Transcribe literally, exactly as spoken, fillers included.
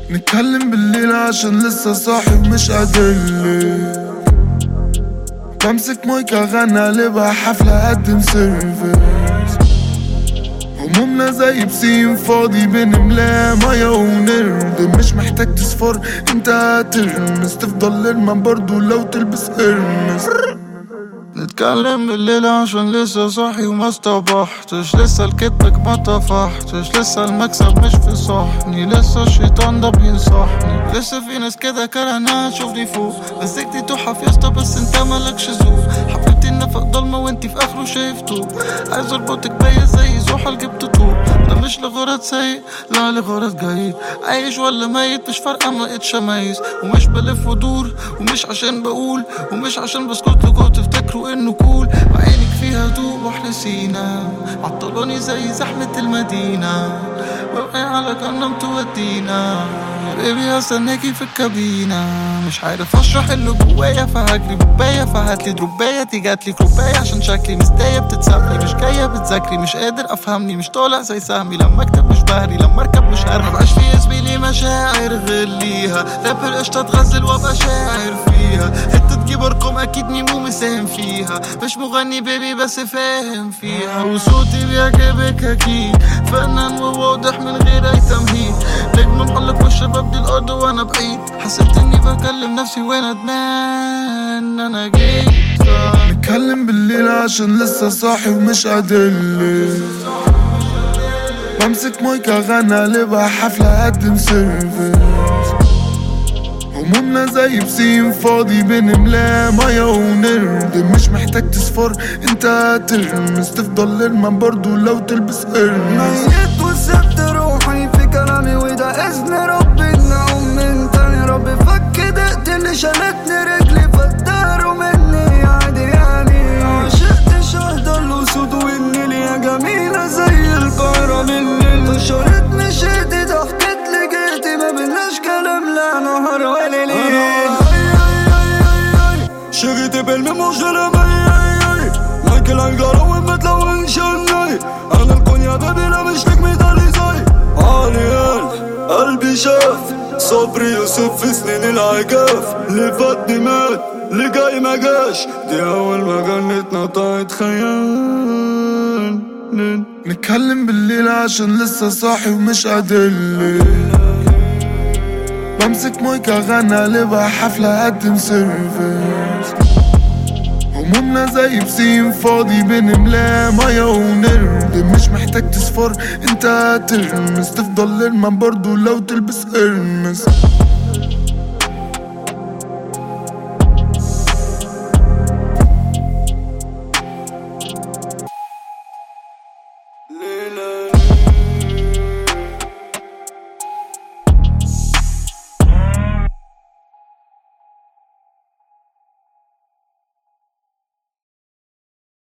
نتكلم بالليل عشان لسه صاحي ومش قادرلي. بمسك مايك اغني قلبها حفلة اقدم سيرفيس. همومنا زي بسين فاضي بنملاه ميا ونرد. مش محتاج تصفر انت هترمس. تفضل للمن برضو لو تلبس ارمس. نتكلم بالليل عشان لسه صاحي وما استبحتش. لسه الكتبك ما طفحتش. لسه المكسب مش في صحني. لسه الشيطان ده بينصحني. لسه في ناس كده كرهناها تشوفني فوق. بس دي تحف يا اسطى بس انت مالكش ذوق. حبيبتي النفق ضلمة وانتي في اخره شايف طوب. عايز اربطك بيا زي زحل جبت طوب. ده مش لغرض سيء لا لغرض جيد. عايش ولا ميت مش فارقة ملقتش اميز. ومش بلف ودور ومش عشان بقول ومش عشان بسكت لكم تفتكروا انه كول. وعينك فيها ضوء واحنا سينا عطلوني زي زحمة المدينة. ببقى على جنم تودينا يا بيبي هستناكي في الكابينة. مش عارف اشرح اللي جوايا فهجري بوباية. فهاتلي دروباية تيجاتلي كروباية. عشان شكلي مستاية بتتسابلي مش جاية بتذاكري. مش قادر افهمني مش طالع زي سهمي. لما اكتب مش بهري لما اركب مش هرمي. مبقاش في زميلي مشاعر غير ليها. رابر قشطة تغزل وابقى شاعر فيها. حتة تجيب ارقام اكيد ميمو مساهم فيها. مش مغني بيبي بس فاهم فيها. وصوتي بيعجبك اكيد. فنان وواضح من غير اي تمهيد. نجم محلق والشباب دي الارض وانا بعيد. حسيت اني بكلم نفسي وانا ندمان انا جيت. نتكلم بالليل عشان لسه صاحي ومش قادرلي. بمسك مايك اغني قلبها حفلة اقدم سيرفيس. همومنا زي بسين فاضي بنملاه ميا ونرد. مش محتاج تصفر انت هترمس. تفضل للمن برضو لو تلبس ارمس. ميت وسبت روحي في كلامي وده اذن ربي نقوم من تاني. ربي فك دقت اللي شالتني رجلي فداروا مني عادي يعني. عشقت شهد الاسود والنيل يا جميلة زي القاهرة بالليل. انتشرت مشيتي ضحكت لقيتي ما بيناش كلام لا نهار ولا ليل. شغيتي بالميموج لمي مايكل انجلو ومتلون شني. انا الكون يا بيبي لا مش لك مثالي زي عالي. قلبي شاف صبري يوسف في سنين العجاف. اللي فاتني مات اللي جاي ما جاش. دي اول ما جنت نطعت خيال. نتكلم بالليل عشان لسه صاحي ومش قادرلي. بمسك مايك اغني قلبها حفلة اقدم سيرفيس. همومنا زي بسين فاضي بنملاه ميا ونرد. مش محتاج تصفر انت هترمس. تفضل للمن برضو لو تلبس ارمس.